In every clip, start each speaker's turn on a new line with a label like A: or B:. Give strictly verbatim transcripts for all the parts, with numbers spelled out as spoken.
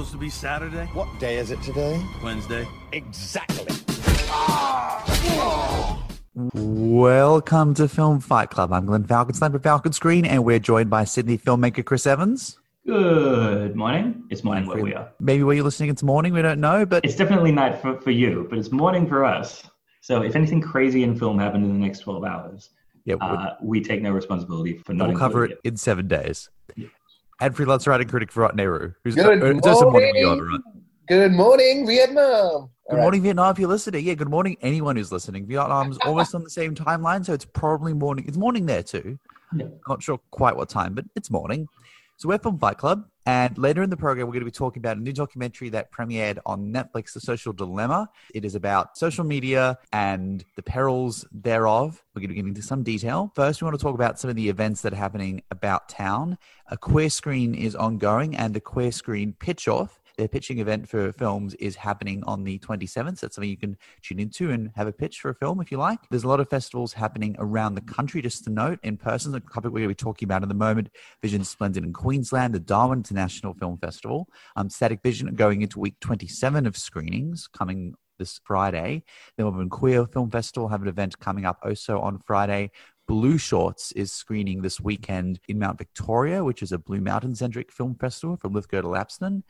A: supposed to be Saturday?
B: What day is it today?
A: Wednesday.
B: Exactly.
C: Welcome to Film Fight Club. I'm Glenn Falkenstein for Falcon Screen, and we're joined by Sydney filmmaker Chris Evans.
D: Good morning. It's morning where we are.
C: Maybe where you're listening it's morning, we don't know, but...
D: It's definitely night for, for you, but it's morning for us. So if anything crazy in film happened in the next twelve hours, yeah, uh, we take no responsibility for not
C: We'll cover it,
D: it
C: in seven days.
D: Yeah.
C: And freelance writing critic Virat Nehru. Who's
E: good,
C: got,
E: morning.
C: Just morning, Virat, right?
E: Good morning, Vietnam.
C: Good
E: All
C: morning,
E: right.
C: Vietnam, if you're listening. Yeah, good morning, anyone who's listening. Vietnam's almost on the same timeline, so it's probably morning. It's morning there, too.
D: Yeah.
C: Not sure quite what time, but it's morning. So we're Film Fight Club, and later in the program, we're going to be talking about a new documentary that premiered on Netflix, The Social Dilemma. It is about social media and the perils thereof. We're going to get into some detail. First, we want to talk about some of the events that are happening about town. A Queer Screen is ongoing, and the Queer Screen Pitch-Off, their pitching event for films, is happening on the twenty-seventh. So that's something you can tune into and have a pitch for a film if you like. There's a lot of festivals happening around the country, just to note, in person. The topic we're going to be talking about in the moment, Vision Splendid in Queensland, the Darwin International Film Festival, um, Static Vision going into week twenty-seven of screenings coming this Friday. The Melbourne Queer Film Festival have an event coming up also on Friday. Blue Shorts is screening this weekend in Mount Victoria, which is a Blue Mountain-centric film festival from Lithgow to Lapsden.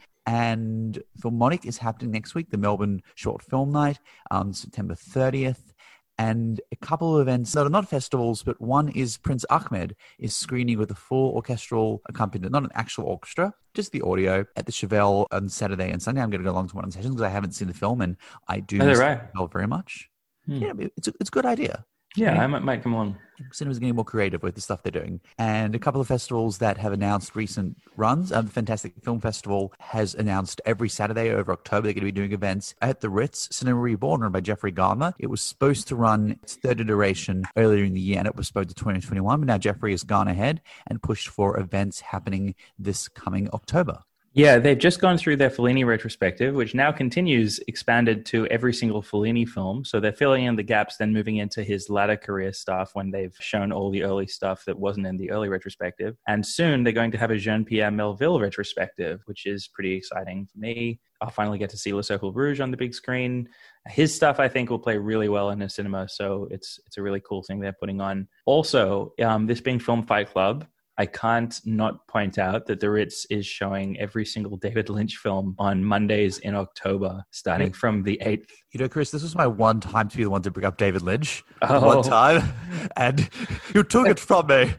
C: And Filmonic is happening next week, the Melbourne Short Film Night on September thirtieth. And a couple of events that are not festivals, but one is Prince Ahmed is screening with a full orchestral accompaniment, not an actual orchestra, just the audio at the Chevelle on Saturday and Sunday. I'm going to go along to one of the sessions because I haven't seen the film and I do
D: oh,
C: miss
D: right.
C: Chevelle very much.
D: Hmm.
C: Yeah, it's a, it's a good idea.
D: Yeah, I might, might come along.
C: Cinema's getting more creative with the stuff they're doing. And a couple of festivals that have announced recent runs. Um, the Fantastic Film Festival has announced every Saturday over October they're going to be doing events at the Ritz. Cinema Reborn, run by Jeffrey Garner. It was supposed to run its third iteration earlier in the year, and it was supposed to twenty twenty-one. But now Jeffrey has gone ahead and pushed for events happening this coming October.
D: Yeah, they've just gone through their Fellini retrospective, which now continues expanded to every single Fellini film. So they're filling in the gaps, then moving into his latter career stuff when they've shown all the early stuff that wasn't in the early retrospective. And soon they're going to have a Jean-Pierre Melville retrospective, which is pretty exciting for me. I'll finally get to see Le Cercle Rouge on the big screen. His stuff, I think, will play really well in a cinema. So it's it's a really cool thing they're putting on. Also, um, this being Film Fight Club, I can't not point out that the Ritz is showing every single David Lynch film on Mondays in October, starting from the eighth.
C: You know, Chris, this was my one time to be the one to bring up David Lynch.
D: Oh.
C: One time. And you took it from me.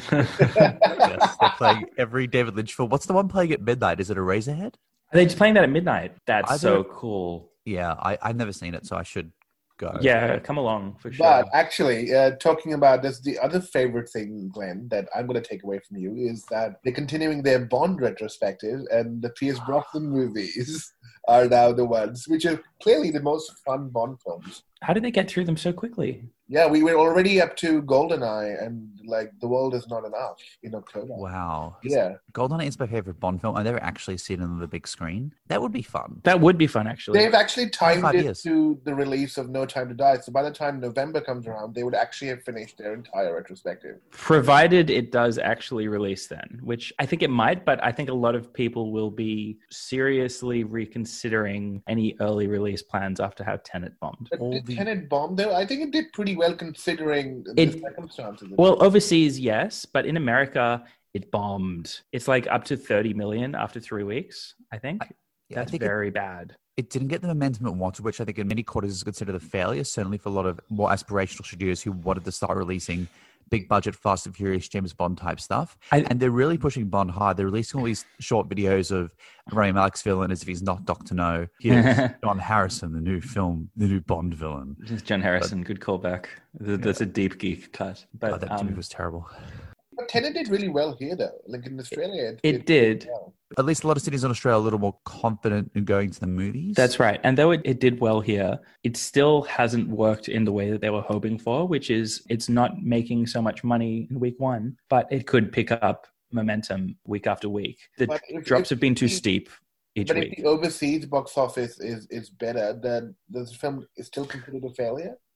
C: Yes, they're playing every David Lynch film. What's the one playing at midnight? Is it Eraserhead?
D: Are they just playing that at midnight? That's
C: I
D: so
C: don't-
D: cool.
C: Yeah, I, I've never seen it, so I should go.
D: Yeah, come along for sure.
E: But actually, uh, talking about this, the other favorite thing, Glenn, that I'm going to take away from you is that they're continuing their Bond retrospective, and the Pierce Brosnan movies are now the ones which are clearly the most fun Bond films.
D: How did they get through them so quickly?
E: Yeah, we were already up to GoldenEye, and like The World Is Not Enough in October.
C: Wow.
E: Yeah.
C: GoldenEye is my favorite Bond film. I've never actually seen it on the big screen. That would be fun.
D: That would be fun, actually.
E: They've actually timed
C: Five
E: it
C: years.
E: to the release of No Time to Die. So by the time November comes around, they would actually have finished their entire retrospective.
D: Provided it does actually release then, which I think it might, but I think a lot of people will be seriously reconsidering any early release plans after how Tenet bombed.
E: But
C: All
E: did
C: the-
E: Tenet bomb, though? I think it did pretty well considering the
D: It-
E: circumstances.
D: Well, overseas, yes, but in America, it bombed. It's like up to thirty million after three weeks, I think.
C: Yeah, I
D: That's
C: think it-
D: very bad.
C: It didn't get the momentum it wanted, which I think in many quarters is considered a failure, certainly for a lot of more aspirational studios who wanted to start releasing big budget, Fast and Furious, James Bond type stuff.
D: I-
C: and they're really pushing Bond hard. They're releasing all these short videos of Rami Malek's villain as if he's not Doctor No. Here's John Harrison, the new film, the new Bond villain.
D: Just John Harrison, good callback. Th- That's a deep geek cut. But
C: Oh, that
D: um,
C: movie was terrible.
E: But Tenet did really well here, though. Like in Australia,
D: It did.
E: well.
C: At least a lot of cities in Australia are a little more confident in going to the movies.
D: That's right. And though it, it did well here, it still hasn't worked in the way that they were hoping for, which is it's not making so much money in week one, but it could pick up momentum week after week. The
E: But if-
D: drops
E: if
D: have been too
E: the-
D: steep each
E: But if
D: week.
E: the overseas box office is, is better, then the film is still considered a failure?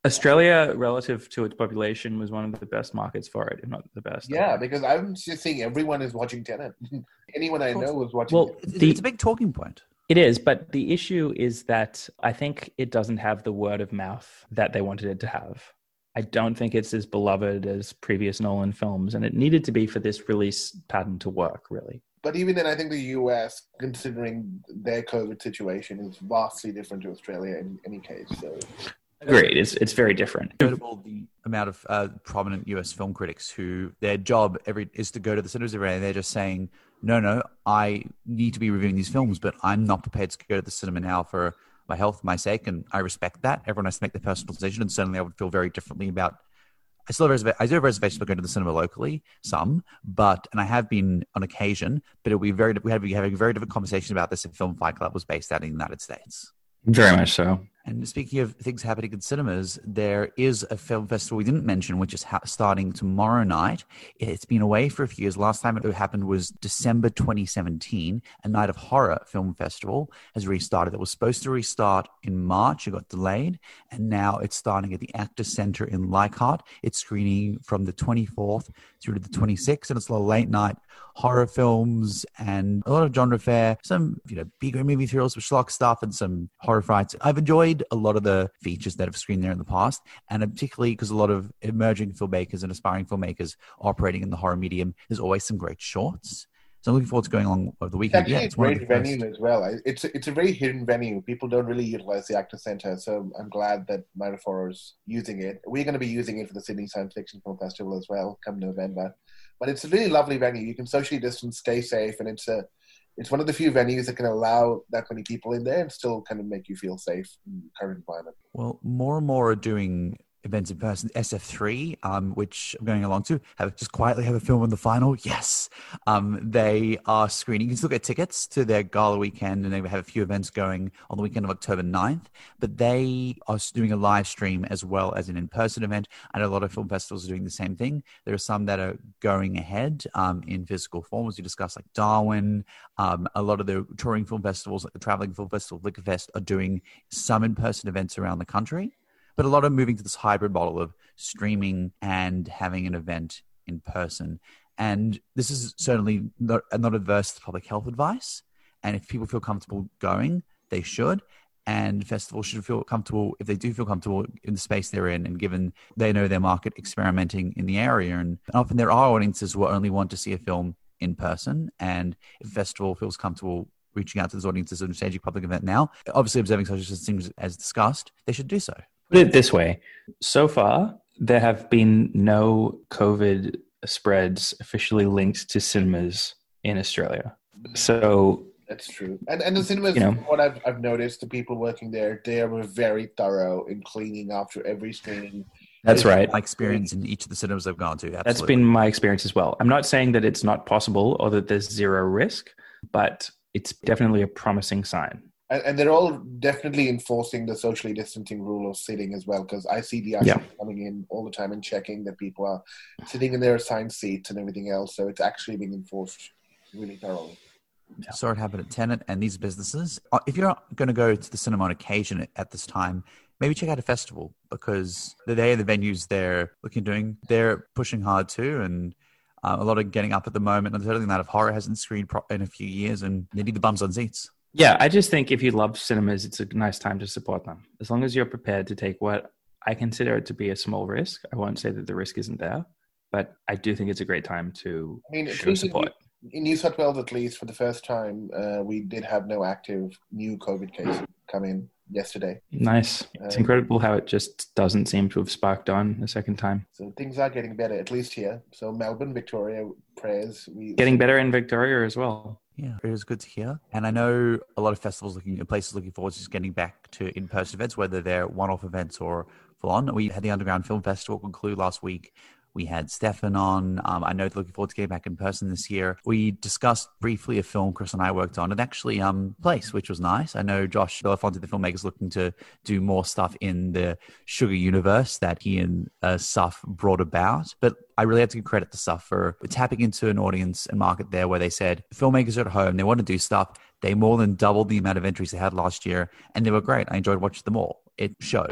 D: Australia, relative to its population, was one of the best markets for it, if not the best.
E: Yeah, because I'm just seeing everyone is watching Tenet. Anyone I know was watching
D: Well,
E: it.
C: It's,
D: The-
C: it's a big talking point.
D: It is, but the issue is that I think it doesn't have the word of mouth that they wanted it to have. I don't think it's as beloved as previous Nolan films, and it needed to be for this release pattern to work, really.
E: But even then, I think the U S, considering their COVID situation, is vastly different to Australia in any case. So,
D: Agreed. It's it's very different.
C: Notable the amount of uh, prominent U S film critics who their job every is to go to the cinemas every day, and they're just saying, no, no, I need to be reviewing these films, but I'm not prepared to go to the cinema now for my health, my sake, and I respect that. Everyone has to make their personal decision, and certainly I would feel very differently about. I still have reserva- I do have reservations about going to the cinema locally, some, but and I have been on occasion, but it would be very we had to be having a very different conversation about this if Film Fight Club was based out in the United States.
D: Very much so.
C: And speaking of things happening in cinemas, there is a film festival we didn't mention, which is ha- starting tomorrow night. It's been away for a few years. Last time it happened was December twenty seventeen. A Night of Horror Film Festival has restarted. It was supposed to restart in March. It got delayed. And now it's starting at the Actors Centre in Leichhardt. It's screening from the twenty-fourth through to the twenty-sixth. And it's a lot of late night horror films and a lot of genre fare, some, you know, bigger movie thrills, some schlock stuff, and some horror frights. I've enjoyed a lot of the features that have screened there in the past, and particularly because a lot of emerging filmmakers and aspiring filmmakers operating in the horror medium, there's always some great shorts. So I'm looking forward to going along over the
E: it's
C: weekend.
E: actually
C: Yeah,
E: a
C: it's one of
E: great
C: the
E: venue
C: first.
E: as well. I- It's it's a very hidden venue. People don't really utilize the Actors Centre, so I'm glad that Night of Horror is using it. We're going to be using it for the Sydney Science Fiction Film Festival as well, come November. But it's a really lovely venue. You can socially distance, stay safe, and it's a it's one of the few venues that can allow that many people in there and still kind of make you feel safe in the current environment.
C: Well, more and more are doing events in person. S F three, um, which I'm going along to, have just quietly have a film on the final. Yes, um, they are screening. You can still get tickets to their gala weekend, and they have a few events going on the weekend of October ninth. But they are doing a live stream as well as an in-person event. I know a lot of film festivals are doing the same thing. There are some that are going ahead um, in physical form, as we discussed, like Darwin. Um, a lot of the touring film festivals, like the Traveling Film Festival, Liquorfest, are doing some in-person events around the country. But a lot of moving to this hybrid model of streaming and having an event in person. And this is certainly not, not adverse to public health advice. And if people feel comfortable going, they should. And festivals should feel comfortable, if they do feel comfortable in the space they're in, and given they know their market, experimenting in the area. And often there are audiences who only want to see a film in person. And if a festival feels comfortable reaching out to those audiences and staging a public event now, obviously observing social distancing as discussed, they should do so.
D: Put it this way. So far, there have been no COVID spreads officially linked to cinemas in Australia. So
E: That's true. And and the cinemas,
D: You know.
E: what I've, I've noticed, the people working there, they were very thorough in cleaning after every screening.
D: that's right.
C: My experience in each of the cinemas I've gone to. Absolutely.
D: That's been my experience as well. I'm not saying that it's not possible or that there's zero risk, but it's definitely a promising sign.
E: And, and they're all definitely enforcing the socially distancing rule of sitting as well, because I see the ushers
D: Yeah.
E: coming in all the time and checking that people are sitting in their assigned seats and everything else. So it's actually being enforced really thoroughly.
C: Saw it happen at Tenet and these businesses. Uh, If you're not going to go to the cinema on occasion at- at this time, maybe check out a festival, because the day the venues they're looking at doing, they're pushing hard too, and uh, a lot of getting up at the moment. And certainly Night of Horror hasn't screened pro- in a few years, and they need the bums on seats.
D: Yeah, I just think if you love cinemas, it's a nice time to support them. As long as you're prepared to take what I consider it to be a small risk. I won't say that the risk isn't there, but I do think it's a great time to
E: I mean, at
D: show
E: least in,
D: support.
E: in New South Wales, at least for the first time, uh, we did have no active new COVID cases come in yesterday.
D: Nice. It's
E: Um,
D: incredible how it just doesn't seem to have sparked on a second time.
E: So things are getting better, at least here. So Melbourne, Victoria, prayers. We
D: Getting better in Victoria as well.
C: Yeah, it was good to hear. And I know a lot of festivals looking at places looking forward to just getting back to in-person events, whether they're one-off events or full-on. We had the Underground Film Festival conclude last week. We had Stefan on. Um, I know they're looking forward to getting back in person this year. We discussed briefly a film Chris and I worked on. It actually um place, which was nice. I know Josh Belafonte, the filmmaker, is looking to do more stuff in the Sugar universe that he and uh, Suf brought about. But I really have to give credit to Suf for tapping into an audience and market there where they said filmmakers are at home, they want to do stuff. They more than doubled the amount of entries they had last year, and they were great. I enjoyed watching them all. It showed.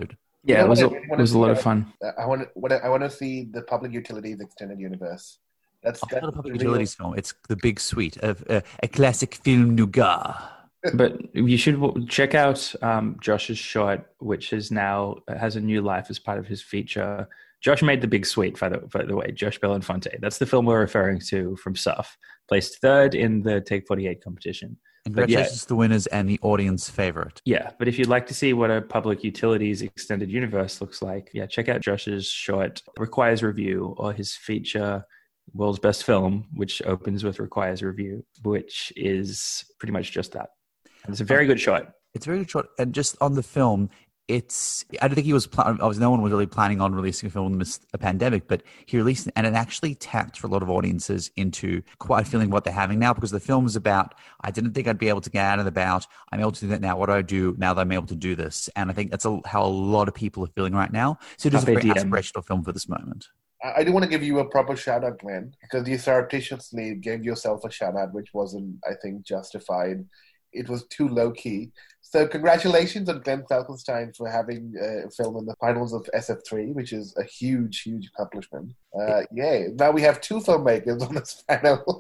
D: Yeah,
E: You know
D: it was
E: what
D: a,
E: I really
D: it
E: wanna
D: was a lot
E: see?
D: of fun.
E: Uh, I want what I, I want to see the Public Utilities Extended Universe. That's
C: It's
E: that's
C: not a public
E: the real-
C: utilities film. It's the big suite of uh, a classic film nougat.
D: But you should w- check out um, Josh's short, which is now has a new life as part of his feature. Josh made the big sweet, by the, by the way, Josh Belenfonte. That's the film we're referring to from S U F. Placed third in the Take forty-eight competition. But yeah,
C: Congratulations to the winners and the audience favorite.
D: yeah, but if you'd like to see what a public utilities extended universe looks like, yeah, check out Josh's short Requires Review, or his feature World's Best Film, which opens with Requires Review, which is pretty much just that. And it's a very good short.
C: It's very short. And just on the film, it's, I don't think he was, pl- I was, no one was really planning on releasing a film amidst a pandemic, but he released it, and it actually tapped for a lot of audiences into quite feeling what they're having now, because the film is about, I didn't think I'd be able to get out and about. I'm able to do that now. What do I do now that I'm able to do this? And I think that's a, how a lot of people are feeling right now. So it is a
D: Carpe
C: very
D: diem.
C: aspirational film for this moment.
E: I I do want to give you a proper shout out, Glenn, because you surreptitiously gave yourself a shout out, which wasn't, I think, justified. It was too low key. So congratulations on Glenn Falkenstein for having a film in the finals of S F three, which is a huge, huge accomplishment. Uh, yay. Now we have two filmmakers on this panel.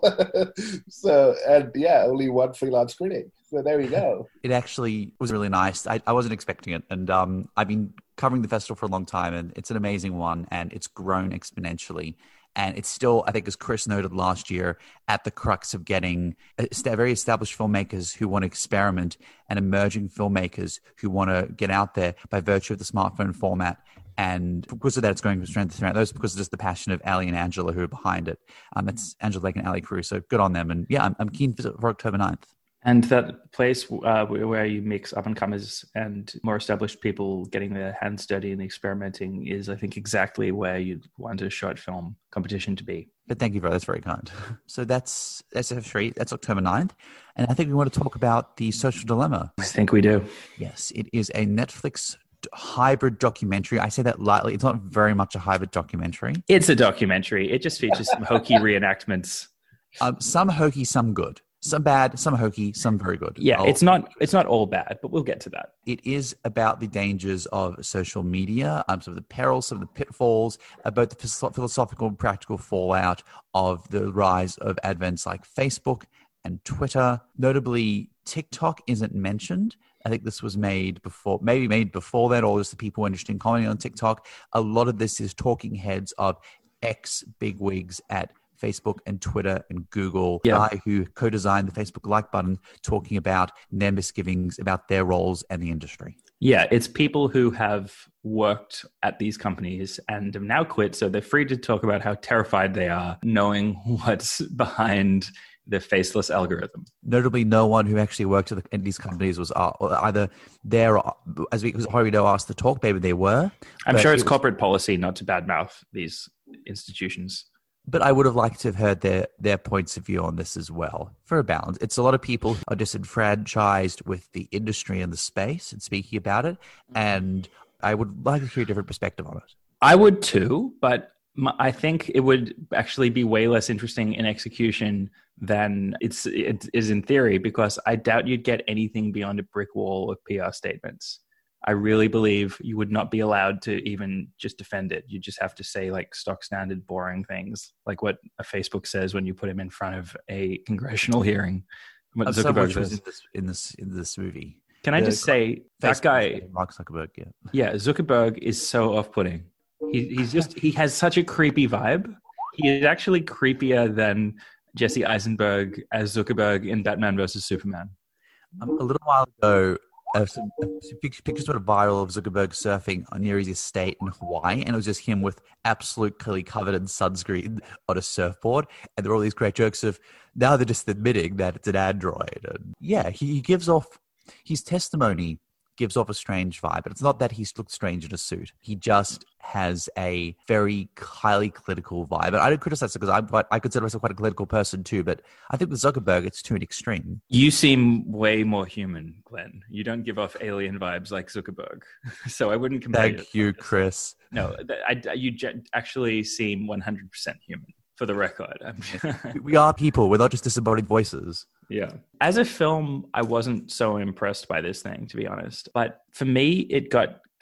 E: So, and yeah, only one freelance critic. So there we go.
C: It actually was really nice. I, I wasn't expecting it. And um, I've been covering the festival for a long time, and it's an amazing one, and it's grown exponentially. And it's still, I think, as Chris noted last year, at the crux of getting very established filmmakers who want to experiment and emerging filmmakers who want to get out there by virtue of the smartphone format. And because of that, it's going from strength to strength. Those because of just the passion of Ali and Angela who are behind it. Um, it's Angela Blake and Ali Cruz. So good on them. And yeah, I'm, I'm keen for, for October ninth.
D: And that place uh, where you mix up and comers and more established people getting their hands dirty and experimenting is, I think, exactly where you'd want a short film competition to be.
C: But thank you, bro. That's very kind. So that's S F three. That's October ninth. And I think we want to talk about The Social Dilemma.
D: I think we do.
C: Yes, it is a Netflix hybrid documentary. I say that lightly. It's not very much a hybrid documentary.
D: It's a documentary. It just features some hokey reenactments.
C: Um, some hokey, some good. Some bad, some hokey, some very good.
D: Yeah,
C: I'll-
D: it's not it's not all bad, but we'll get to that.
C: It is about the dangers of social media, um, some of the perils, some of the pitfalls, about the philosoph- philosophical and practical fallout of the rise of advents like Facebook and Twitter. Notably, TikTok isn't mentioned. I think this was made before, maybe made before that, or just the people interested in commenting on TikTok. A lot of this is talking heads of ex-bigwigs at Facebook and Twitter and Google,
D: yeah.
C: guy who co-designed the Facebook like button, talking about their misgivings about their roles and the industry.
D: Yeah, it's people who have worked at these companies and have now quit, so they're free to talk about how terrified they are knowing what's behind the faceless algorithm.
C: Notably, no one who actually worked at, the, at these companies was uh, either there, or, as we already know, asked to talk. Maybe they were.
D: I'm sure it's
C: it was,
D: corporate policy not to badmouth these institutions.
C: But I would have liked to have heard their, their points of view on this as well, for a balance. It's a lot of people who are disenfranchised with the industry and the space and speaking about it, and I would like to hear a different perspective on it.
D: I would too, but I think it would actually be way less interesting in execution than it's, it is in theory, because I doubt you'd get anything beyond a brick wall of P R statements. I really believe you would not be allowed to even just defend it. You just have to say like stock standard boring things, like what a Facebook says when you put him in front of a congressional hearing. What
C: Um, some
D: Zuckerberg
C: which was
D: says.
C: in this, in this in this movie.
D: Can I
C: The
D: just say that
C: Facebook
D: guy?
C: Mark Zuckerberg, yeah.
D: Yeah, Zuckerberg is so off-putting. He, he's just he has such a creepy vibe. He is actually creepier than Jesse Eisenberg as Zuckerberg in Batman versus Superman.
C: Um, a little while ago, uh, some, uh, some pictures went viral of Zuckerberg surfing near his estate in Hawaii, and it was just him with absolutely covered in sunscreen on a surfboard. And there were all these great jokes of now they're just admitting that it's an android. And yeah, he, he gives off his testimony. Gives off a strange vibe, but it's not that he looks strange in a suit. He just has a very highly clinical vibe. And I don't criticize it because I'm quite, I consider myself quite a clinical person too, but I think with Zuckerberg, it's to an extreme.
D: You seem way more human, Glenn. You don't give off alien vibes like Zuckerberg. So I wouldn't compare you.
C: Thank you, Chris.
D: No, I, I, you ge- actually seem one hundred percent human, for the record. I'm
C: We are people. We're not just disembodied voices.
D: Yeah. As a film, I wasn't so impressed by this thing, to be honest. But for me, it got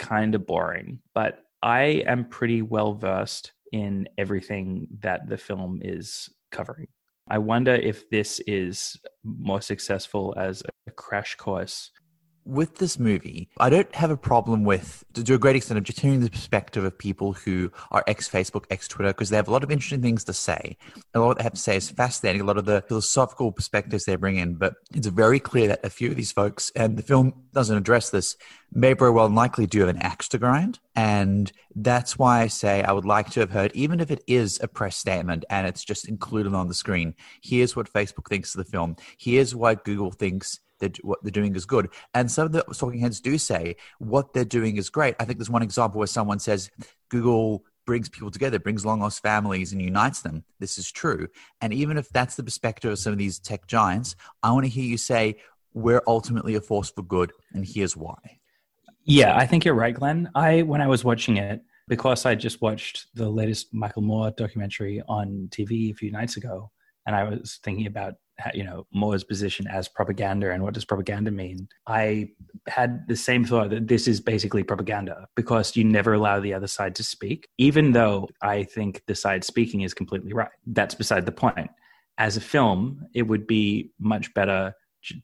D: kind of boring, but I am pretty well versed in everything that the film is covering. I wonder if this is more successful as a crash course.
C: With this movie, I don't have a problem with, to a great extent, of just hearing the perspective of people who are ex-Facebook, ex-Twitter, because they have a lot of interesting things to say. A lot of what they have to say is fascinating, a lot of the philosophical perspectives they bring in, but it's very clear that a few of these folks, and the film doesn't address this, may very well likely do have an axe to grind. And that's why I say I would like to have heard, even if it is a press statement and it's just included on the screen, here's what Facebook thinks of the film. Here's why Google thinks that what they're doing is good. And some of the talking heads do say what they're doing is great. I think there's one example where someone says Google brings people together, brings long lost families and unites them. This is true. And even if that's the perspective of some of these tech giants, I want to hear you say we're ultimately a force for good, and here's why.
D: Yeah, I think you're right, Glenn. I, when I was watching it, because I just watched the latest Michael Moore documentary on T V a few nights ago, and I was thinking about, you know, Moore's position as propaganda and what does propaganda mean. I had the same thought that this is basically propaganda because you never allow the other side to speak, even though I think the side speaking is completely right. That's beside the point. As a film, it would be much better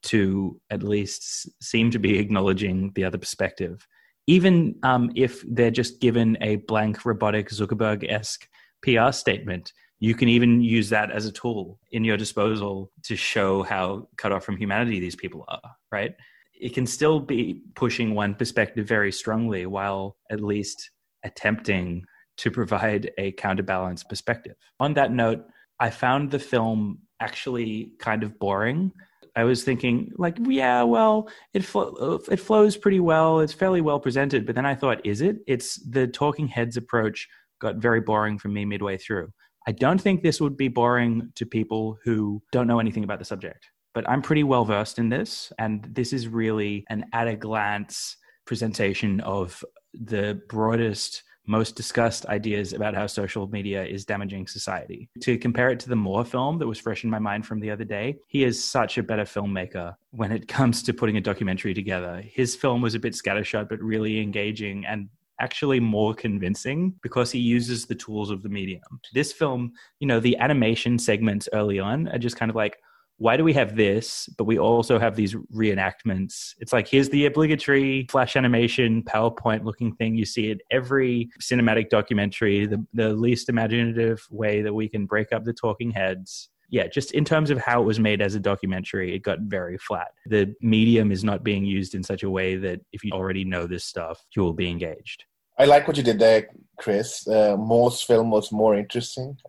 D: to at least seem to be acknowledging the other perspective, even um, if they're just given a blank, robotic, Zuckerberg-esque P R statement. You can even use that as a tool in your disposal to show how cut off from humanity these people are, right? It can still be pushing one perspective very strongly while at least attempting to provide a counterbalance perspective. On that note, I found the film actually kind of boring. I was thinking, like, yeah, well, it flo- it flows pretty well. It's fairly well presented. But then I thought, is it? It's the talking heads approach got very boring for me midway through. I don't think this would be boring to people who don't know anything about the subject, but I'm pretty well versed in this. And this is really an at a glance presentation of the broadest, most discussed ideas about how social media is damaging society. To compare it to the Moore film that was fresh in my mind from the other day, he is such a better filmmaker when it comes to putting a documentary together. His film was a bit scattershot, but really engaging and actually more convincing because he uses the tools of the medium. This film, you know, the animation segments early on are just kind of like, why do we have this, but we also have these reenactments? It's like, here's the obligatory flash animation, PowerPoint looking thing. You see it every cinematic documentary, the, the least imaginative way that we can break up the talking heads. Yeah, just in terms of how it was made as a documentary, it got very flat. The medium is not being used in such a way that if you already know this stuff, you will be engaged.
E: I like what you did there, Chris. Uh, Moore's film was more interesting.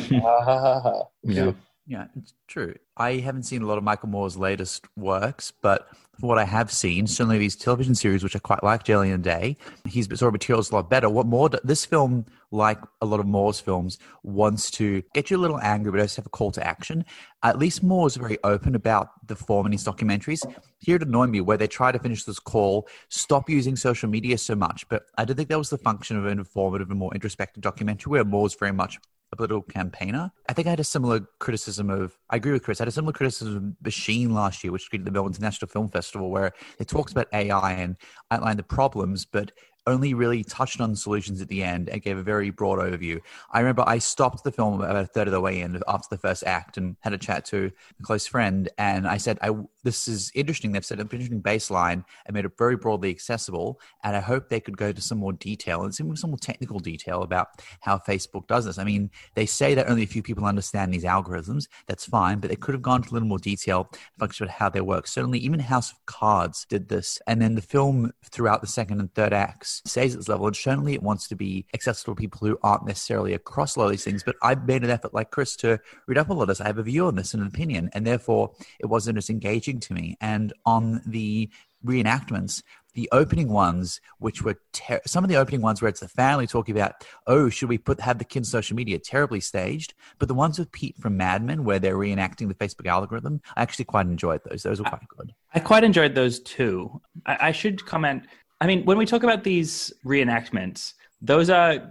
C: Yeah. Yeah, it's true. I haven't seen a lot of Michael Moore's latest works, but from what I have seen, certainly these television series, which I quite like, Jelly and Day, his sort of material is a lot better. What Moore, this film, like a lot of Moore's films, wants to get you a little angry, but also have a call to action. At least Moore is very open about the form in his documentaries. Here it annoyed me where they try to finish this call, stop using social media so much, but I don't think that was the function of an informative and more introspective documentary where Moore's very much a political campaigner. I think I had a similar criticism of, I agree with Chris, I had a similar criticism of Machine last year, which screened at the Melbourne International Film Festival, where it talks about A I and outlined the problems, but only really touched on solutions at the end and gave a very broad overview. I remember I stopped the film about a third of the way in after the first act and had a chat to a close friend. And I said, I, this is interesting. They've set up an interesting baseline and made it very broadly accessible. And I hope they could go to some more detail and some, some more technical detail about how Facebook does this. I mean, they say that only a few people understand these algorithms. That's fine, but they could have gone to a little more detail about how they work. Certainly, even House of Cards did this. And then the film throughout the second and third acts stays at this level, and certainly it wants to be accessible to people who aren't necessarily across a lot of these things. But I've made an effort, like Chris, to read up a lot of this. I have a view on this and an opinion, and therefore it wasn't as engaging to me. And on the reenactments, the opening ones, which were ter- some of the opening ones where it's the family talking about, oh, should we put have the kids' social media, terribly staged. But the ones with Pete from Mad Men, where they're reenacting the Facebook algorithm, I actually quite enjoyed those. Those were quite good.
D: I quite enjoyed those too. I, I should comment. I mean, when we talk about these reenactments, those are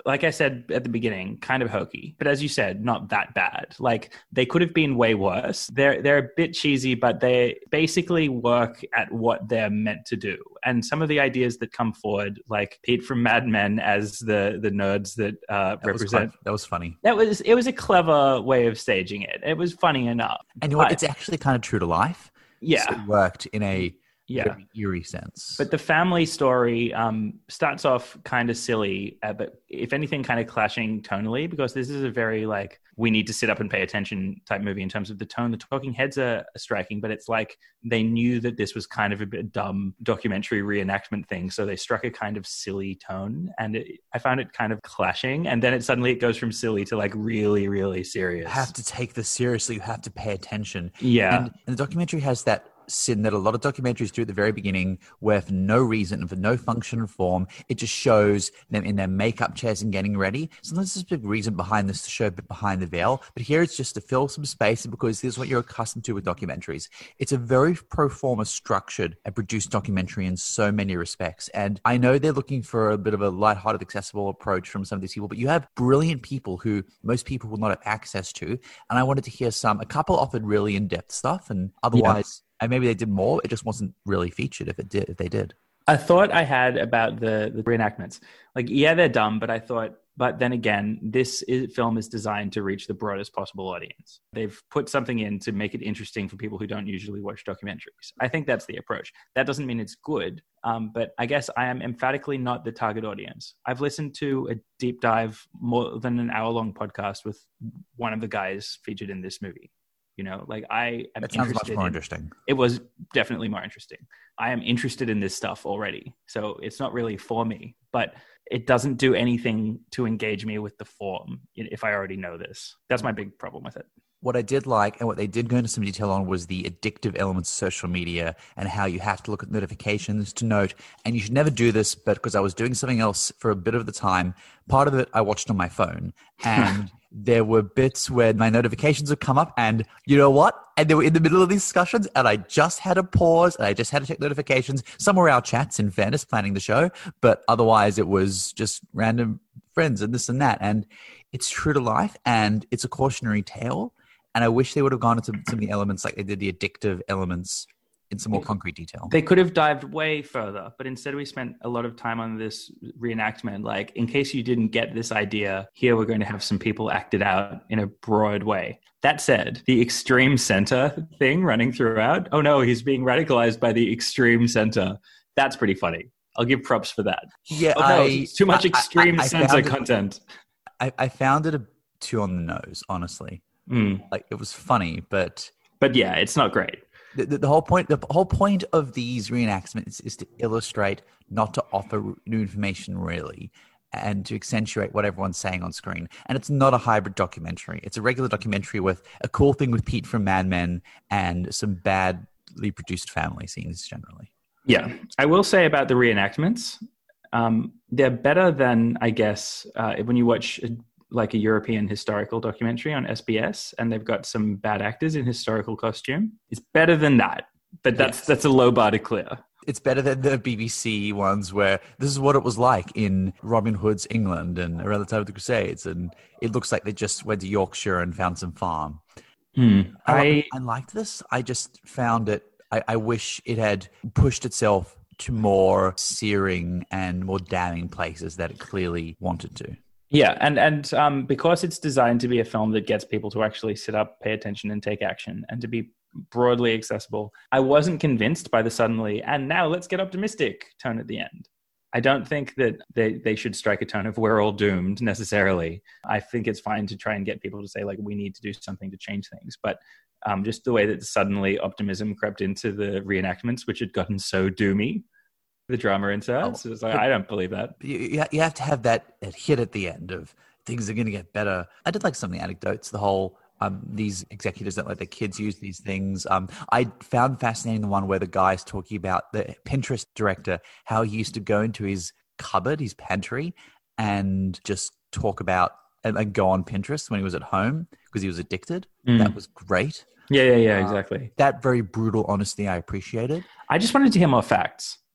D: like I said at the beginning, kind of hokey. But as you said, not that bad. Like, they could have been way worse. They're they're a bit cheesy, but they basically work at what they're meant to do. And some of the ideas that come forward, like Pete from Mad Men as the the nerds that uh,
C: That was
D: represent.
C: quite- that was funny.
D: That was it was a clever way of staging it. It was funny enough.
C: And you know what?
D: But-
C: It's actually kind of true to life.
D: yeah,
C: So it worked in a
D: yeah.
C: very eerie sense.
D: But the family story um, starts off kind of silly, uh, but if anything, kind of clashing tonally, because this is a very like we need to sit up and pay attention type movie in terms of the tone. The talking heads are, are striking, but it's like they knew that this was kind of a bit dumb documentary reenactment thing, so they struck a kind of silly tone, and it, I found it kind of clashing. And then it suddenly it goes from silly to like really, really serious.
C: you have to take this seriously. You have to pay attention.
D: Yeah.
C: And, and the documentary has that sin that a lot of documentaries do at the very beginning, where for no reason and for no function or form, it just shows them in their makeup chairs and getting ready. Sometimes there's a big reason behind this to show a bit behind the veil, but here it's just to fill some space because this is what you're accustomed to with documentaries. It's a very pro forma structured and produced documentary in so many respects. And I know they're looking for a bit of a lighthearted, accessible approach from some of these people, but you have brilliant people who most people will not have access to. And I wanted to hear some, a couple offered really in-depth stuff, and otherwise, and maybe they did more. It just wasn't really featured if it did, if they did.
D: A thought I had about the, the reenactments, like, yeah, they're dumb, but I thought, but then again, this is, film is designed to reach the broadest possible audience. They've put something in to make it interesting for people who don't usually watch documentaries. I think that's the approach. That doesn't mean it's good, um, but I guess I am emphatically not the target audience. I've listened to a deep dive, more than an hour long podcast with one of the guys featured in this movie. You know, like I am
C: That sounds much
D: interested
C: more
D: in-
C: interesting.
D: It was definitely more interesting. I am interested in this stuff already. So it's not really for me, but it doesn't do anything to engage me with the form if I already know this. That's my big problem with it.
C: What I did like and what they did go into some detail on was the addictive elements of social media and how you have to look at notifications to note. And you should never do this, but because I was doing something else for a bit of the time, part of it I watched on my phone. And there were bits where my notifications would come up and you know what? And they were in the middle of these discussions and I just had to pause and I just had to check notifications. Some were our chats, in fairness, planning the show, but otherwise it was just random friends and this and that. And it's true to life and it's a cautionary tale. And I wish they would have gone into some of the elements like they did the addictive elements in some more concrete detail.
D: They could have dived way further, but instead we spent a lot of time on this reenactment. Like, in case you didn't get this idea, here we're going to have some people act it out in a broad way. That said, the extreme center thing running throughout, oh no, he's being radicalized by the extreme center. That's pretty funny. I'll give props for that.
C: Yeah,
D: oh no,
C: I,
D: it's too much
C: I-
D: extreme
C: I- I
D: center
C: found it-
D: content.
C: I, I found it a too on the nose, honestly.
D: Mm.
C: Like it was funny, but
D: But yeah, it's not great.
C: the, the, the whole point the whole point of these reenactments is to illustrate, not to offer new information really, and to accentuate what everyone's saying on screen. And it's not a hybrid documentary. It's a regular documentary with a cool thing with Pete from Mad Men and some badly produced family scenes generally.
D: Yeah, I will say about the reenactments, um, they're better than, I guess, uh, when you watch a, like a European historical documentary on S B S and they've got some bad actors in historical costume. It's better than that, but that's
C: Yes.
D: that's a low bar to clear.
C: It's better than the B B C ones where this is what it was like in Robin Hood's England and around the time of the Crusades. And it looks like they just went to Yorkshire and found some farm.
D: Hmm.
C: I,
D: I
C: I liked this. I just found it, I, I wish it had pushed itself to more searing and more damning places that it clearly wanted to.
D: Yeah, and and um, because it's designed to be a film that gets people to actually sit up, pay attention, and take action, and to be broadly accessible, I wasn't convinced by the suddenly, and now let's get optimistic tone at the end. I don't think that they, they should strike a tone of we're all doomed necessarily. I think it's fine to try and get people to say, like, we need to do something to change things. But um, just the way that suddenly optimism crept into the reenactments, which had gotten so doomy, the drama inserts,
C: Oh,
D: it's like,
C: but-
D: I don't believe that.
C: You, you you have to have that, that hit at the end of things are going to get better. I did like some of the anecdotes, the whole, um, these executives that let their kids use these things. Um, I found fascinating the one where the guy's talking about the Pinterest director, how he used to go into his cupboard, his pantry, and just talk about and, and go on Pinterest when he was at home because he was addicted.
D: Mm.
C: That was great.
D: Yeah, yeah, yeah,
C: Uh,
D: exactly.
C: That very brutal honesty I appreciated.
D: I just wanted to hear more facts.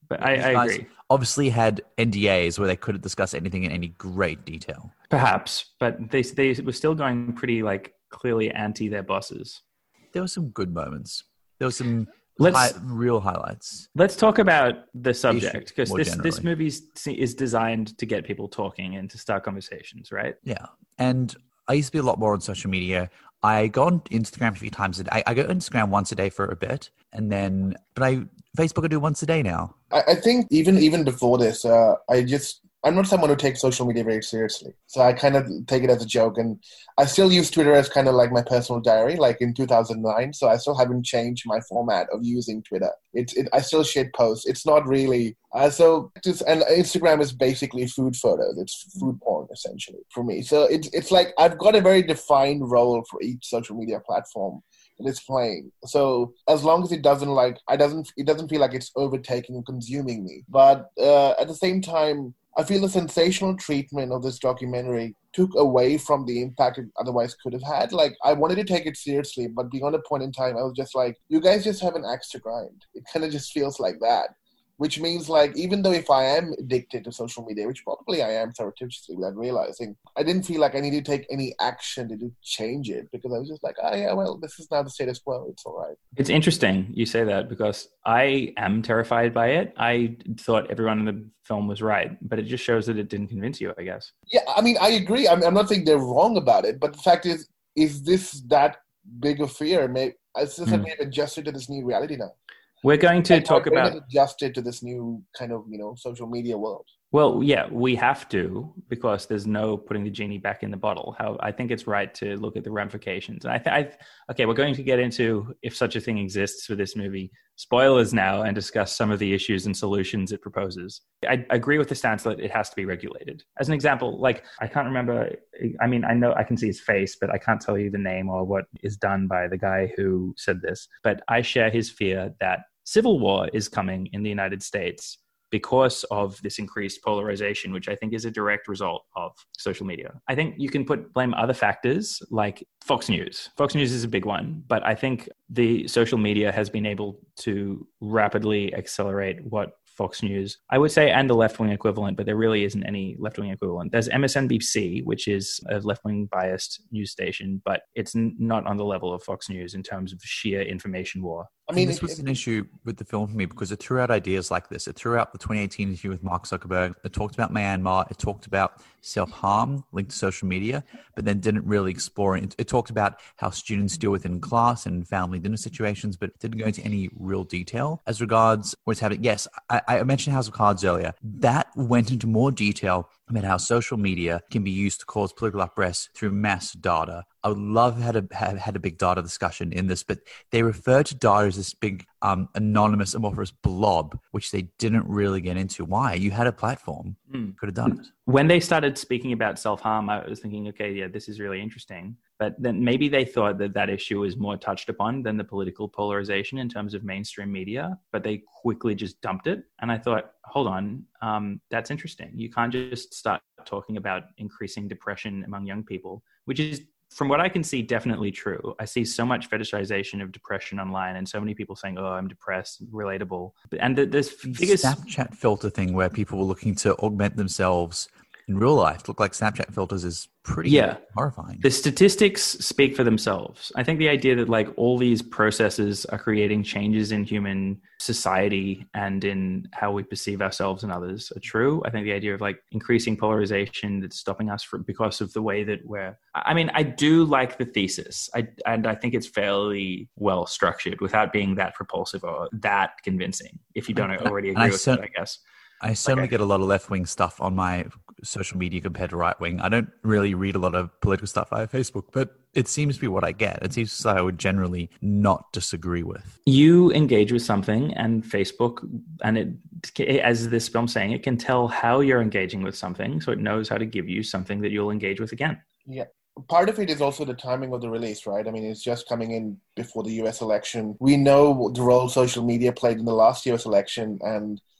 D: But I,
C: These
D: I
C: guys
D: agree.
C: obviously had N D As where they couldn't discuss anything in any great detail.
D: Perhaps, but they they were still going pretty like clearly anti their bosses.
C: There were some good moments. There were some
D: Let's
C: high, real highlights.
D: let's talk about the subject, because
C: more
D: this this
C: generally.
D: movie is designed to get people talking and to start conversations, right?
C: Yeah. And I used to be a lot more on social media. I go on Instagram a few times a day. I, I go on Instagram once a day for a bit, and then, but I Facebook I do once a day now.
E: I, I think even even before this, uh, I just I'm not someone who takes social media very seriously. So I kind of take it as a joke, and I still use Twitter as kind of like my personal diary, like in two thousand nine. So I still haven't changed my format of using Twitter. It's it, I still shit post. It's not really uh, so. Just, and Instagram is basically food photos. It's food porn essentially for me. So it's it's like I've got a very defined role for each social media platform that it's playing. So as long as it doesn't like I doesn't it doesn't feel like it's overtaking and consuming me. But uh, at the same time, I feel the sensational treatment of this documentary took away from the impact it otherwise could have had. Like, I wanted to take it seriously, but beyond a point in time, I was just like, you guys just have an axe to grind. It kind of just feels like that. Which means, like, even though if I am addicted to social media, which probably I am surreptitiously without realizing, I didn't feel like I needed to take any action to do, change it, because I was just like, oh, yeah, well, this is now the status quo. It's all right.
D: It's interesting you say that, because I am terrified by it. I thought everyone in the film was right, but it just shows that it didn't convince you, I guess.
E: Yeah, I mean, I agree. I'm, I'm not saying they're wrong about it, but the fact is, is this that big a fear? Maybe it's just that
D: Hmm.
E: they've adjusted to this new reality now.
D: We're going to
E: Like,
D: talk
E: our brain
D: about...
E: has adjusted to this new kind of, you know, social media world.
D: Well, yeah, we have to, because there's no putting the genie back in the bottle. How I think it's right to look at the ramifications. And I think, okay, we're going to get into if such a thing exists for this movie. Spoilers now, and discuss some of the issues and solutions it proposes. I agree with the stance that it has to be regulated. As an example, like, I can't remember, I mean, I know I can see his face, but I can't tell you the name or what is done by the guy who said this. But I share his fear that civil war is coming in the United States because of this increased polarization, which I think is a direct result of social media. I think you can put blame other factors like Fox News. Fox News is a big one, but I think the social media has been able to rapidly accelerate what Fox News, I would say, and the left-wing equivalent, but there really isn't any left-wing equivalent. There's M S N B C, which is a left-wing biased news station, but it's n- not on the level of Fox News in terms of sheer information war.
E: I mean,
C: this
E: if-
C: was
E: if-
C: an issue with the film for me because it threw out ideas like this. It threw out the twenty eighteen interview with Mark Zuckerberg. It talked about Myanmar. It talked about self-harm linked to social media, but then didn't really explore it. It talked about how students deal with it in class and family dinner situations, but didn't go into any real detail. As regards what's happening, yes, I, I mentioned House of Cards earlier. That went into more detail about how social media can be used to cause political unrest through mass data. I would love had a have had a big data discussion in this, but they refer to data as this big um, anonymous amorphous blob, which they didn't really get into. Why? You had a platform,
D: Mm.
C: could have done it.
D: When they started speaking about self-harm, I was thinking, okay, yeah, this is really interesting. But then maybe they thought that that issue was more touched upon than the political polarization in terms of mainstream media, but they quickly just dumped it. And I thought, hold on, um, that's interesting. You can't just start talking about increasing depression among young people, which is, from what I can see, definitely true. I see so much fetishization of depression online and so many people saying, oh, I'm depressed, relatable. And the, this biggest...
C: Snapchat filter thing where people were looking to augment themselves in real life to look like Snapchat filters is pretty
D: Yeah.
C: horrifying.
D: The statistics speak for themselves. I think the idea that like all these processes are creating changes in human society and in how we perceive ourselves and others are true. I think the idea of like increasing polarization that's stopping us from because of the way that we're, I mean, I do like the thesis. I, and I think it's fairly well structured without being that propulsive or that convincing. If you don't
C: And I-
D: already
C: and
D: agree
C: I
D: with
C: cer-
D: it, I guess.
C: I certainly
D: Okay.
C: get a lot of left-wing stuff on my social media compared to right-wing. I don't really read a lot of political stuff via Facebook, but it seems to be what I get. It seems that I would generally not disagree with.
D: You engage with something, and Facebook, and it, as this film's saying, it can tell how you're engaging with something, so it knows how to give you something that you'll engage with again.
E: Yeah. Part of it is also the timing of the release, right? I mean, it's just coming in before the U S election. We know the role social media played in the last U S election, and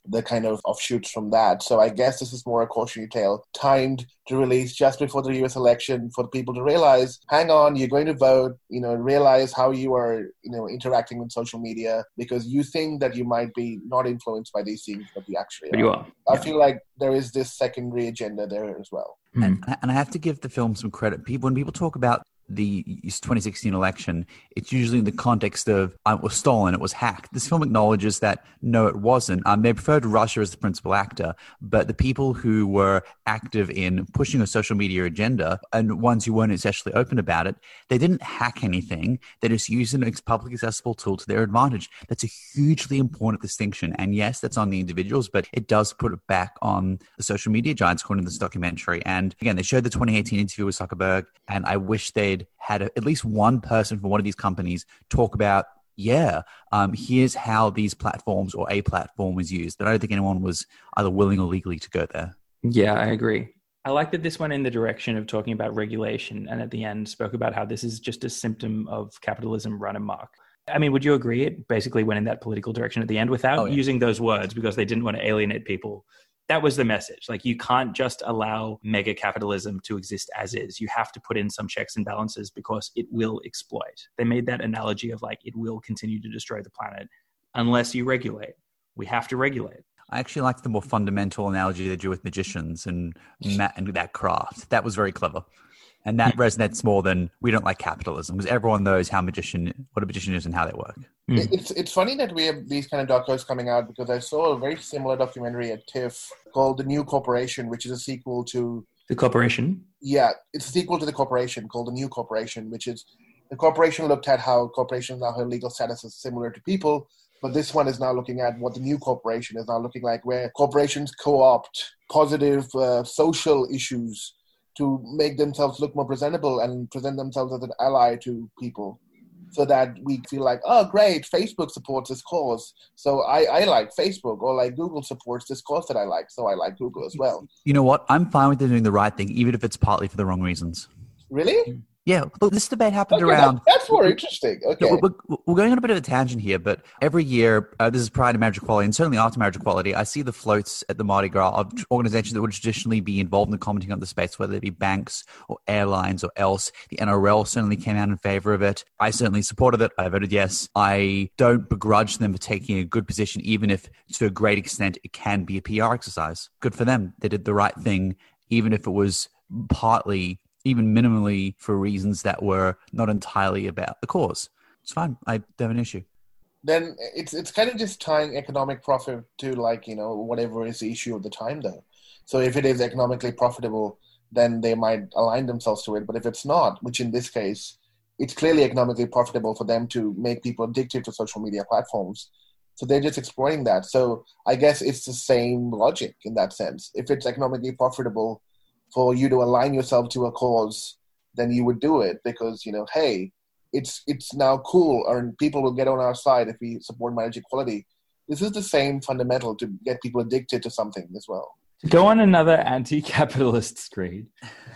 E: the kind of offshoots from that. So I guess this is more a cautionary tale timed to release just before the U S election for people to realize, hang on, you're going to vote, you know, realize how you are, you know, interacting with social media because you think that you might be not influenced by these things, but you actually
D: But
E: are.
D: you are.
E: I
D: Yeah.
E: feel like there is this secondary agenda there as well.
C: And, and I have to give the film some credit. People, when people talk about the twenty sixteen election, it's usually in the context of uh, it was stolen, it was hacked. This film acknowledges that no, it wasn't. Um, they preferred Russia as the principal actor, but the people who were active in pushing a social media agenda and ones who weren't essentially open about it, they didn't hack anything. They just used an publicly accessible tool to their advantage. That's a hugely important distinction. And yes, that's on the individuals, but it does put it back on the social media giants, according to this documentary. And again, they showed the twenty eighteen interview with Zuckerberg, and I wish they'd had a, at least one person from one of these companies talk about, yeah, um, here's how these platforms or a platform was used. But I don't think anyone was either willing or legally to go there.
D: Yeah, I agree. I like that this went in the direction of talking about regulation and at the end spoke about how this is just a symptom of capitalism run amok. I mean, would you agree it basically went in that political direction at the end without
C: Oh, yeah.
D: using those words because they didn't want to alienate people? That was the message. Like, you can't just allow mega capitalism to exist as is. You have to put in some checks and balances because it will exploit. They made that analogy of like, it will continue to destroy the planet unless you regulate. We have to regulate.
C: I actually liked the more fundamental analogy they drew with magicians and, ma- and that craft. That was very clever. And that resonates more than we don't like capitalism because everyone knows how magician, what a magician is and how they work.
E: It- It's it's funny that we have these kind of docos coming out because I saw a very similar documentary at TIFF called The New Corporation, which is a sequel to,
D: The corporation.
E: yeah, it's a sequel to The Corporation called The New Corporation, which is, the corporation looked at how corporations now have legal status is similar to people, but this one is now looking at what the new corporation is now looking like, where corporations co-opt positive uh, social issues to make themselves look more presentable and present themselves as an ally to people so that we feel like, oh, great, Facebook supports this cause. So I, I like Facebook, or like Google supports this cause that I like. So I like Google as well.
C: You know what? I'm fine with them doing the right thing, even if it's partly for the wrong reasons.
E: Really?
C: Yeah, look, this debate happened
E: Okay,
C: around...
E: that- that's more interesting. Okay.
C: Look, we're, we're going on a bit of a tangent here, but every year, uh, this is prior to marriage equality, and certainly after marriage equality, I see the floats at the Mardi Gras of organizations that would traditionally be involved in commenting on the space, whether it be banks or airlines or else. The N R L certainly came out in favor of it. I certainly supported it. I voted yes. I don't begrudge them for taking a good position, even if to a great extent it can be a P R exercise. Good for them. They did the right thing, even if it was partly, even minimally, for reasons that were not entirely about the cause. It's fine. I don't have an issue.
E: Then it's it's kind of just tying economic profit to, like, you know, whatever is the issue of the time, though. So if it is economically profitable, then they might align themselves to it. But if it's not, which in this case, it's clearly economically profitable for them to make people addicted to social media platforms. So they're just exploiting that. So I guess it's the same logic in that sense. If it's economically profitable for you to align yourself to a cause, then you would do it because, you know, hey, it's it's now cool, and people will get on our side if we support marriage equality. This is the same fundamental to get people addicted to something as well.
D: To go on another anti-capitalist screed.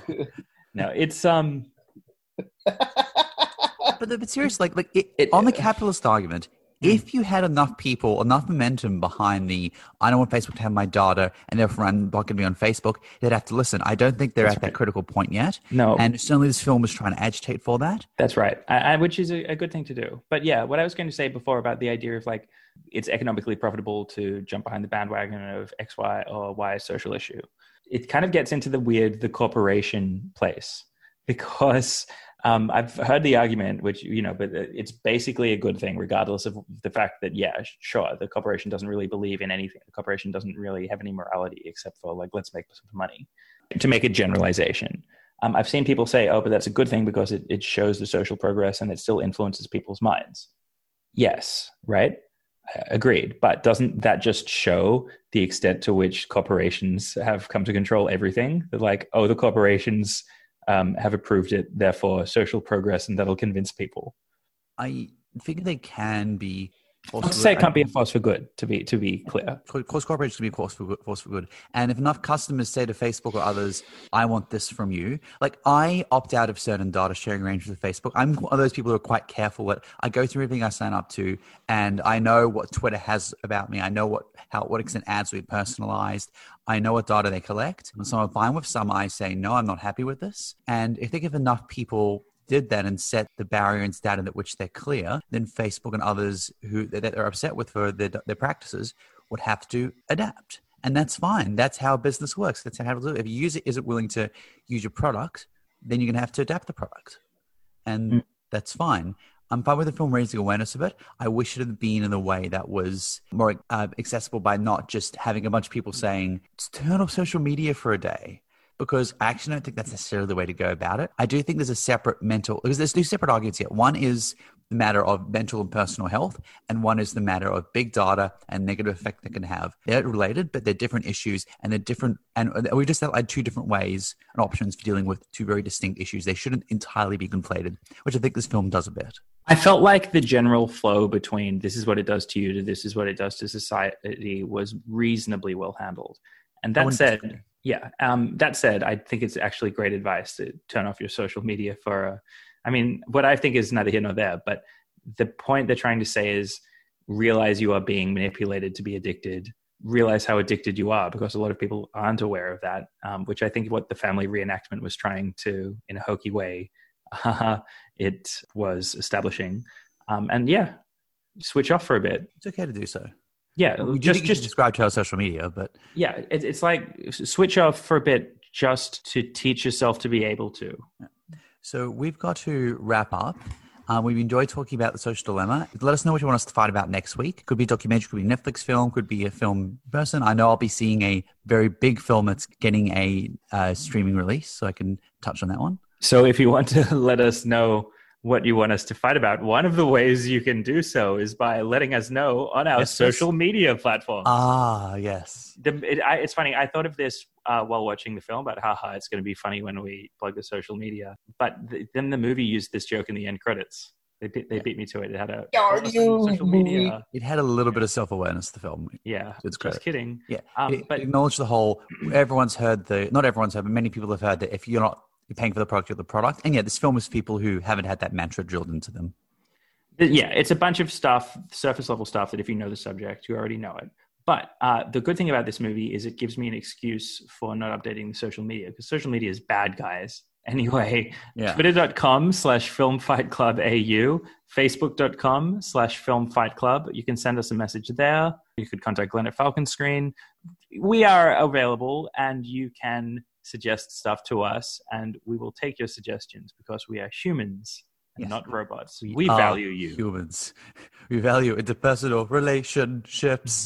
D: No, it's um.
C: But, but seriously, like, like it,
D: It-
C: on the capitalist argument, if you had enough people, enough momentum behind the, I don't want Facebook to have my data and therefore I'm blocking me on Facebook, they'd have to listen. I don't think they're
D: That's
C: at that
D: right.
C: critical point yet.
D: No.
C: And certainly this film is trying to agitate for that.
D: That's right, I, I, which is a, a good thing to do. But yeah, what I was going to say before about the idea of like it's economically profitable to jump behind the bandwagon of X, Y, or Y social issue, it kind of gets into the weird, the corporation place because um, I've heard the argument, which, you know, but it's basically a good thing, regardless of the fact that, yeah, sure, the corporation doesn't really believe in anything. The corporation doesn't really have any morality except for like, let's make some money, to make a generalization. Um, I've seen people say, oh, but that's a good thing because it, it shows the social progress and it still influences people's minds. Yes, right? Agreed. But doesn't that just show the extent to which corporations have come to control everything? That like, oh, the corporations um, have approved it, therefore social progress, and that'll convince people.
C: I think they can be Force
D: Not
C: for
D: to say
C: good.
D: it can't be a force for good, to be to be clear.
C: Cause cooperation can be a force for good, force for good. And if enough customers say to Facebook or others, I want this from you, like I opt out of certain data sharing arrangements with Facebook. I'm one of those people who are quite careful. That I go through everything I sign up to, and I know what Twitter has about me. I know what how what extent ads will be personalized. I know what data they collect. And so I'm fine with some. I say, no, I'm not happy with this. And if they give enough people did that and set the barrier and standard at which they're clear, then Facebook and others who that they're upset with for their, their practices would have to adapt. And that's fine. That's how business works. That's how it works. If a user isn't willing to use your product, then you're going to have to adapt the product. And mm. that's fine. I'm fine with the film raising awareness of it. I wish it had been in a way that was more uh, accessible by not just having a bunch of people saying, turn off social media for a day. Because I actually don't think that's necessarily the way to go about it. I do think there's a separate mental, because there's two separate arguments here. One is the matter of mental and personal health, and one is the matter of big data and negative effect they can have. They're related, but they're different issues, and they're different. And we just outlined two different ways and options for dealing with two very distinct issues. They shouldn't entirely be conflated, which I think this film does a bit.
D: I felt like the general flow between this is what it does to you to this is what it does to society was reasonably well handled. And that said, yeah, um, that said, I think it's actually great advice to turn off your social media for, a, I mean, what I think is neither here nor there, but the point they're trying to say is realize you are being manipulated to be addicted, realize how addicted you are, because a lot of people aren't aware of that, um, which I think what the family reenactment was trying to, in a hokey way, uh, it was establishing. Um, and yeah, switch off for a bit.
C: It's okay to do so.
D: Yeah,
C: well,
D: just just
C: describe to our social media, but
D: yeah, it, it's like switch off for a bit just to teach yourself to be able to.
C: So we've got to wrap up. Um, we've enjoyed talking about the social dilemma. Let us know what you want us to fight about next week. Could be a documentary, could be a Netflix film, could be a film person. I know I'll be seeing a very big film that's getting a uh, streaming release, so I can touch on that one.
D: So if you want to let us know what you want us to fight about, one of the ways you can do so is by letting us know on our yes, social yes. media platforms.
C: Ah, yes.
D: The, it, I, it's funny. I thought of this uh, while watching the film, but haha, it's going to be funny when we plug the social media. But the, then the movie used this joke in the end credits. They beat, they beat me to it. It had a social media.
C: It had a little bit of self-awareness, the film.
D: Yeah,
C: it's
D: just kidding.
C: Yeah,
D: um,
C: it,
D: but
C: it acknowledged the whole, everyone's heard the, not everyone's heard, but many people have heard that if you're not you're paying for the product, you're the product. And yeah, this film is for people who haven't had that mantra drilled into them.
D: Yeah, it's a bunch of stuff, surface level stuff that if you know the subject, you already know it. But uh, the good thing about this movie is it gives me an excuse for not updating the social media, because social media is bad, guys. Anyway,
C: yeah.
D: twitter.com slash film fight club AU, facebook.com slash film fight club. You can send us a message there. You could contact Glenn at Falcon Screen. We are available, and you can suggest stuff to us, and we will take your suggestions because we are humans and yes. not robots. We, we value you.
C: Humans. We value interpersonal relationships.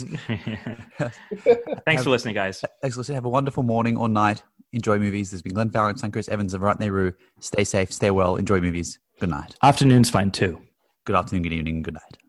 D: Thanks for listening, guys.
C: Thanks for listening. Have a wonderful morning or night. Enjoy movies. There's been Glenn Falcon, Chris Evans, and Varat Nehru. Stay safe, stay well, enjoy movies. Good night.
D: Afternoon's fine too.
C: Good afternoon, good evening, good night.